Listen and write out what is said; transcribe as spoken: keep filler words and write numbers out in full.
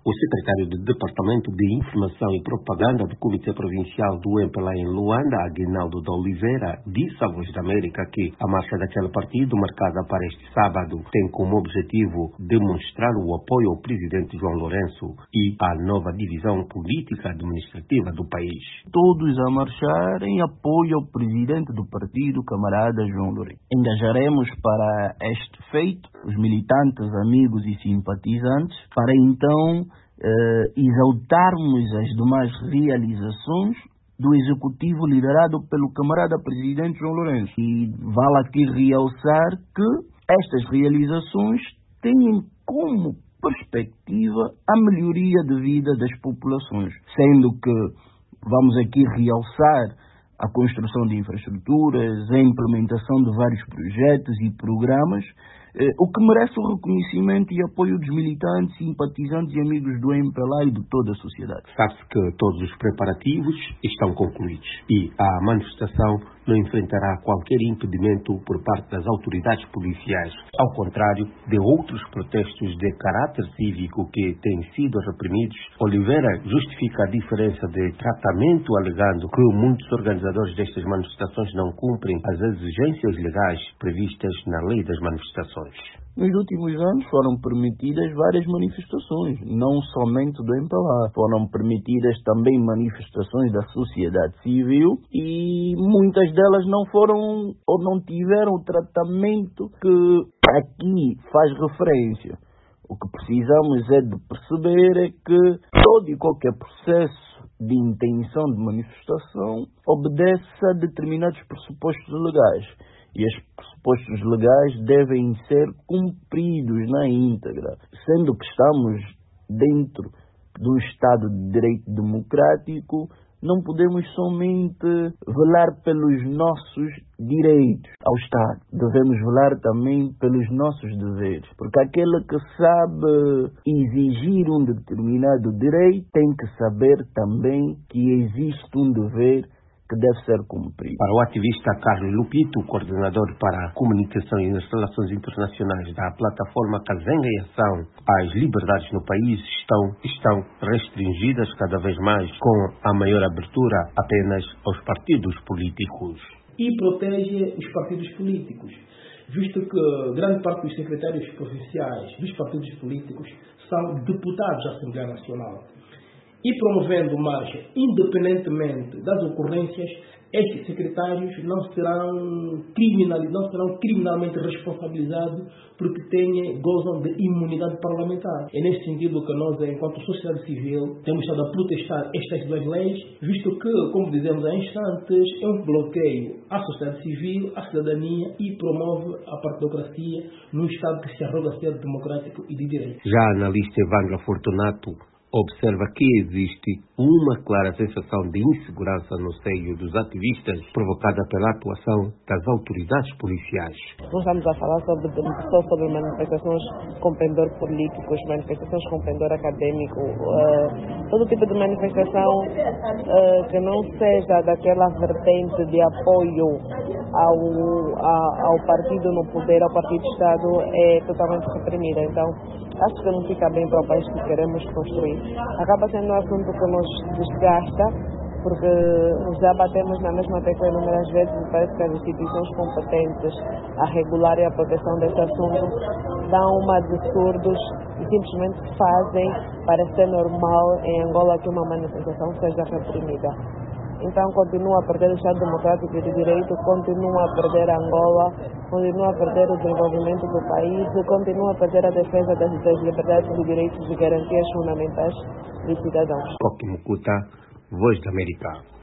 O secretário do Departamento de Informação e Propaganda do Comitê Provincial do M P L A em Luanda, Aguinaldo de Oliveira, disse à Voz da América que a marcha daquele partido, marcada para este sábado, tem como objetivo demonstrar o apoio ao presidente João Lourenço e à nova divisão política administrativa do país. Todos a marchar em apoio ao presidente do partido, camarada João Lourenço. Engajaremos para este feito os militantes, amigos e simpatizantes, para então eh, exaltarmos as demais realizações do executivo liderado pelo camarada presidente João Lourenço. E vale aqui realçar que estas realizações têm como perspectiva a melhoria de vida das populações, sendo que vamos aqui realçar a construção de infraestruturas, a implementação de vários projetos e programas, eh, o que merece o reconhecimento e apoio dos militantes, simpatizantes e amigos do M P L A e de toda a sociedade. Sabe-se que todos os preparativos estão concluídos e a manifestação não enfrentará qualquer impedimento por parte das autoridades policiais, ao contrário de outros protestos de caráter cívico que têm sido reprimidos. Oliveira justifica a diferença de tratamento, alegando que muitos organizadores destas manifestações não cumprem as exigências legais previstas na lei das manifestações. Nos últimos anos foram permitidas várias manifestações, não somente do M P L A. Foram permitidas também manifestações da sociedade civil e muitas delas não foram ou não tiveram o tratamento que aqui faz referência. O que precisamos é de perceber é que todo e qualquer processo de intenção de manifestação obedece a determinados pressupostos legais. E estes pressupostos legais devem ser cumpridos na íntegra, sendo que estamos dentro de um Estado de Direito Democrático. Não podemos somente velar pelos nossos direitos ao Estado, devemos velar também pelos nossos deveres, porque aquele que sabe exigir um determinado direito tem que saber também que existe um dever que deve ser cumprido. Para o ativista Carlos Lupito, coordenador para a comunicação e as relações internacionais da plataforma Kazenga em Ação, as liberdades no país estão, estão restringidas cada vez mais, com a maior abertura apenas aos partidos políticos. E protege os partidos políticos, visto que grande parte dos secretários provinciais dos partidos políticos são deputados da Assembleia Nacional. E promovendo marcha, independentemente das ocorrências, estes secretários não serão, criminal, não serão criminalmente responsabilizados porque têm, gozam de imunidade parlamentar. É nesse sentido que nós, enquanto sociedade civil, temos estado a protestar estas duas leis, visto que, como dizemos há instantes, é um bloqueio à sociedade civil, à cidadania e promove a partidocracia num Estado que se arroga ser democrático e de direito. Já a analista Evandra Fortunato observa que existe uma clara sensação de insegurança no seio dos ativistas, provocada pela atuação das autoridades policiais. Não estamos a falar sobre, só sobre manifestações com pendor políticos, manifestações com pendor acadêmico, uh, todo tipo de manifestação uh, que não seja daquela vertente de apoio ao, a, ao partido no poder, ao partido de Estado, é totalmente reprimida. Então, acho que não fica bem para o país que queremos construir. Acaba sendo um assunto que nos desgasta, porque já batemos na mesma tecla inúmeras vezes e parece que as instituições competentes a regular e a proteção deste assunto dão uma de surdos e simplesmente fazem parecer normal em Angola que uma manifestação seja reprimida. Então continua a perder o Estado Democrático e de Direito, continua a perder Angola, continua a perder o desenvolvimento do país, continua a perder a defesa das, das liberdades e direitos e garantias fundamentais dos cidadãos. Coque Mucuta, Voz da América.